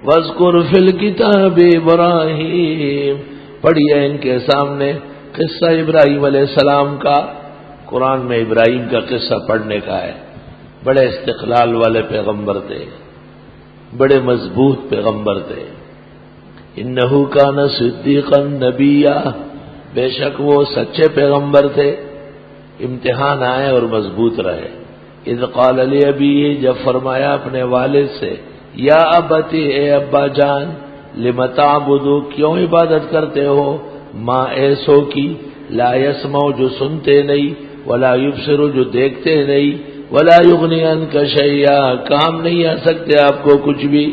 وَاذْكُرْ فِي الْكِتَابِ ابراہیم، پڑھیے ان کے سامنے قصہ ابراہیم علیہ السلام کا۔ قرآن میں ابراہیم کا قصہ پڑھنے کا ہے۔ بڑے استقلال والے پیغمبر تھے، بڑے مضبوط پیغمبر تھے۔ انہ کان صدیقا نبیا، بے شک وہ سچے پیغمبر تھے، امتحان آئے اور مضبوط رہے۔ اذ قال لابیہ، جب فرمایا اپنے والد سے، یا ابتی، اے ابا جان، لم تعبد، کیوں عبادت کرتے ہو، ما ایسو کی، لا یسمع، جو سنتے نہیں، ولا یبصر، جو دیکھتے نہیں، ولا یغنی عنک شیئا، کام نہیں آ سکتے آپ کو کچھ بھی۔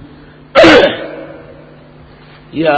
یا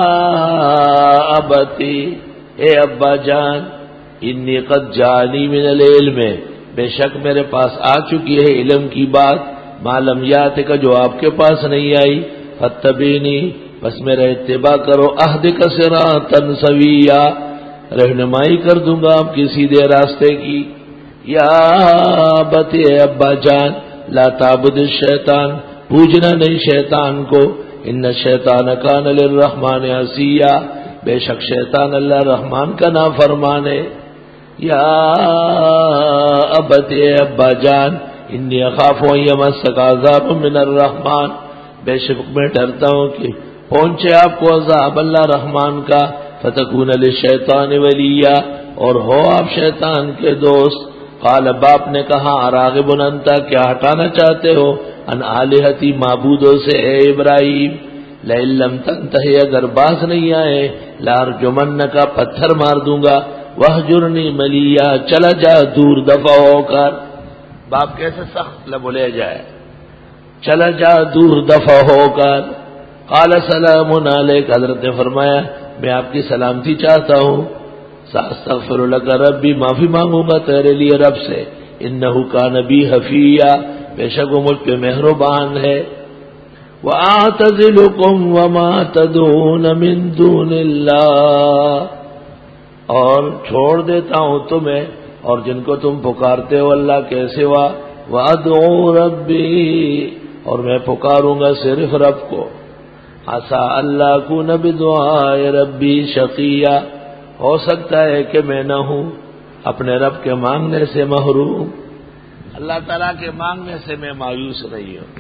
ابتی، اے ابا جان، انی قد جانی من العلم، بے شک میرے پاس آ چکی ہے علم کی بات، ما لم یاتک، جو آپ کے پاس نہیں آئی، فاتبعنی، بس میرا اتباع کرو، اہدک صراطا سویا، رہنمائی کر دوں گا آپ کی سیدھے راستے کی۔ یا ابت، اے ابا جان، لا تعبد الشیطان، پوجنا نہیں شیطان کو، ان الشیطان کان للرحمن عصیا، بے شک شیطان اللہ رحمان کا نافرمان ہے۔ یا ابت، اے ابا جان، انی اخاف ان یمسک عذاب من الرحمن، بے شک میں ڈرتا ہوں کہ پہنچے آپ کو عذاب اللہ رحمان کا، فتکون للشیطان ولیا، اور ہو آپ شیطان کے دوست۔ قال، باپ نے کہا، اراغب انت، کیا ہٹانا چاہتے ہو، ان آلہتی، معبودوں سے، اے ابراہیم، لئن لم تنتہی، اگر باز نہیں آئے، لارجمنک، پتھر مار دوں گا، وہجرنی ملیا، چلا جا دور دفع ہو کر۔ باپ کیسے سخت بولے جائے، چلا جا دور دفع ہو کر۔ قال سلام علیک، حضرت نے فرمایا میں آپ کی سلامتی چاہتا ہوں، ساستغفر لک ربی، معافی مانگوں گا تیرے لیے رب سے، انہ کان بی حفیا، بے شک وہ مجھ پہ مہربان ہے۔ وَأَعْتَزِلُكُمْ وَمَا تَدْعُونَ مِن دُونِ اللَّهِ، اور چھوڑ دیتا ہوں تمہیں اور جن کو تم پکارتے ہو اللہ کے سوا، وَأَدْعُو رَبِّي، اور میں پکاروں گا صرف رب کو، عَسَىٰ أَلَّا أَكُونَ بِدُعَاءِ رَبِّي شَقِيًّا، ہو سکتا ہے کہ میں نہ ہوں اپنے رب کے مانگنے سے محروم، اللہ تعالیٰ کے مانگنے سے میں مایوس نہیں ہوں۔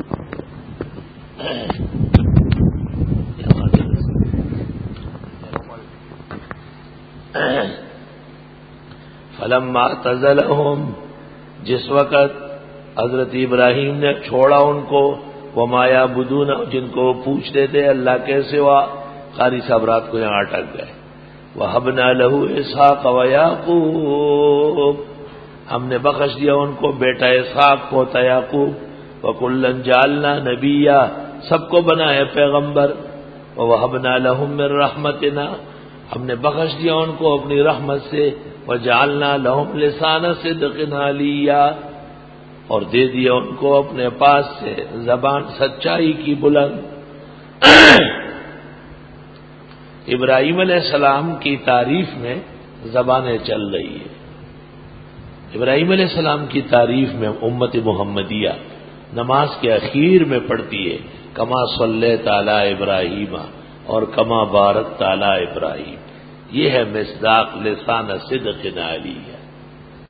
فلما اعتزلهم، جس وقت حضرت ابراہیم نے چھوڑا ان کو، وما یعبدون، جن کو پوچھتے تھے اللہ کے سوا، قاری صاحب رات کو یہاں اٹک گئے، وَهَبْنَا لَهُ إِسْحَاقَ وَيَعْقُوبَ، ہم نے بخش دیا ان کو بیٹا اسحاق پوتا یعقوب، وَكُلًّا جَعَلْنَا نَبِيًّا، سب کو بنایا پیغمبر، وَوَهَبْنَا لَهُم مِّن رَحْمَتِنَا، ہم نے بخش دیا ان کو اپنی رحمت سے، وَجَعَلْنَا لَهُمْ لِسَانَ صِدْقٍ عَلِيًّا، اور دے دیا ان کو اپنے پاس سے زبان سچائی کی بلند۔ ابراہیم علیہ السلام کی تعریف میں زبانیں چل رہی ہے، ابراہیم علیہ السلام کی تعریف میں امت محمدیہ نماز کے اخیر میں پڑھتی ہے، کما صلیت علی ابراہیم اور کما بارکت علی ابراہیم، یہ ہے مصداق لسان صدق علی۔